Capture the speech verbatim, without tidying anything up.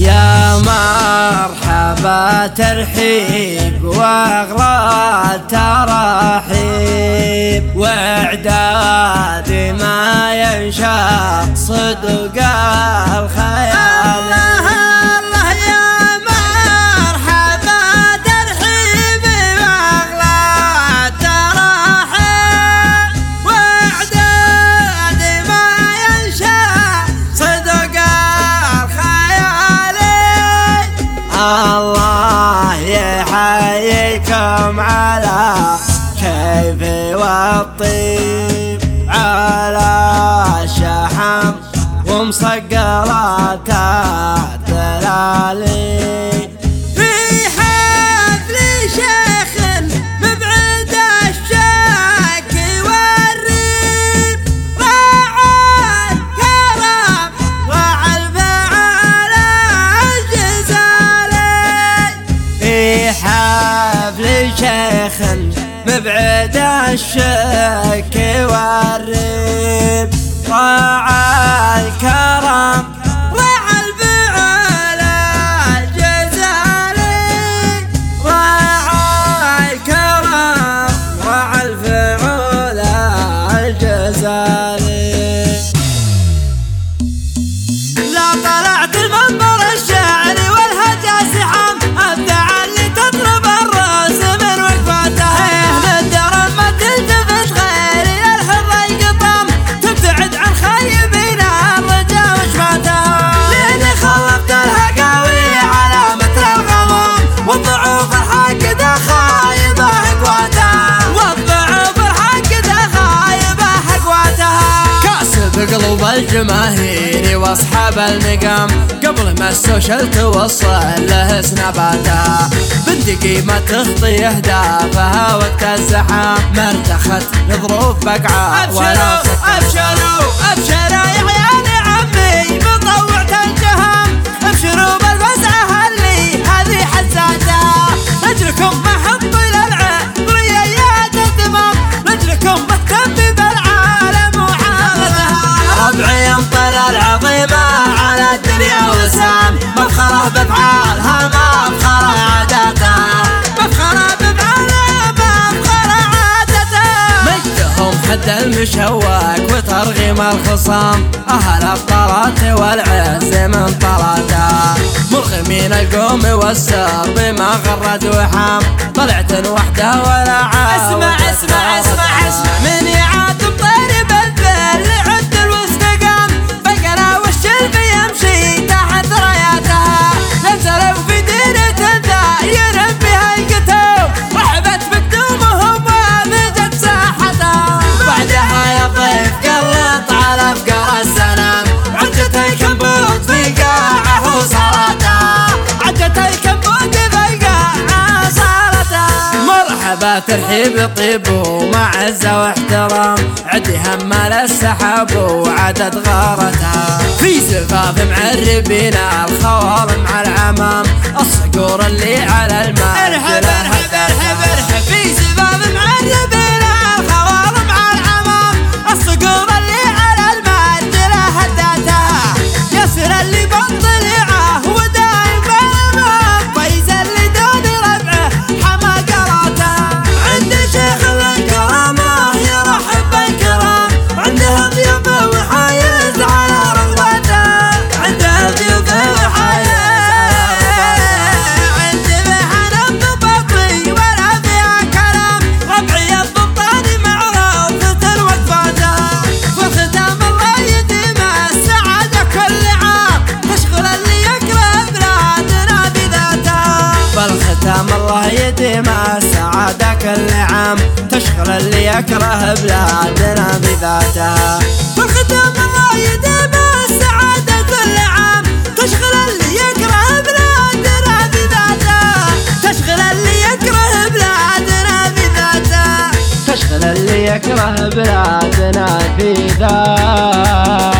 يا مرحبا ترحيب واغلى ترحيب واعداد ما ينشا صدق الخيال. الله يا مرحبا ترحيب واغلى ترحيب واعداد ما ينشا صدق الخيال. الله يحييكم على كيف والطيب على الشحم ومصقلات الدلالي في حفل شيخ مبعد الشك والريب راعى الكرم راعى الفعل الجزالي. في حفل شيخ مبعد الشك والريب راعى الكرم راعى الفعل الجزالي. راعى الكرم راعى الفعل الجزالي. لا طلعت المنبر الشعري والهجا زحام ابدع اللي تطلب الراس من وقفته. للدرم ما تلتفت غيري الحر القطام تبتعد عن خيبين الرجا وشفاته. لاني خلفت الهقاوي على متر الغمام والضعوف الحاقدة خايبة حقواتها والضعوف الحاقدة خايبة حقواتها. كاسب قلوب الجماهير واصحاب المقام قبل ما السوشيال توصل له سناباتها. بندقي ما تخطي اهدافها وقت الزحام ما ارتخت لظروف بقعة. ابشروا ابشروا ابشروا يا عيال عمي بطوعة الجهام. ابشروا بالفزعة اللي هذه حزاتها. لاجلكم ما حط للعبرية يا الدمام لاجلكم مهتم بالعالم وحالتها. ربعي يمطر العظيمة على الدنيا وسام مفخرة بافعالها مفخرة عاداتها. مفخرة بفعالها مفخرة عادتها. مجدهم حد المشواك وترغيم الخصام أهل الطلات والعز من طلاتها. مرغمين القوم والسر بما غرد وحام طلعت وحده ولا عاود. اسمع اسمع اسمع اسمع من يعاد مطير بالفعل عد الوسطقام بقرا والشلب يمشي تحت راياتها. نزلوا في ديرة داير بها القتوب رحبت بقدومهم وامجت ساحتها. بعدها يا ضيف قلط على افكار السلام عدت الكمبوت في قاعه وصلاتها. عدت الكمبوت في القاعة صارتها. مرحبا ترحيب طيب ومعزة واحترام عدي همال السحاب وعدد غارتها. في زفاف معربين الخوال مع العمام الصقور اللي على الماء ارحب ارحب ارحب ارحب في زفاف معربين الخوال مع العمام الصقور اللي على المنزلة هداتها. ياسر اللي بطلعه ودايم بالامام فايز اللي دون ربعه حما قراته. عند شيخ الكرامة يرحب بالكرام عنده ضيوف وحايز على رغبته. عنده ضيوف وحايز الله يديم السعادة كل عام تشغل اللي يكره بلادنا بذاتها. فالختام الله يديم السعادة كل عام تشغل اللي يكره بلادنا بذاتها. تشغل اللي يكره بلادنا بذاتها. تشغل اللي يكره بلادنا بذاتها.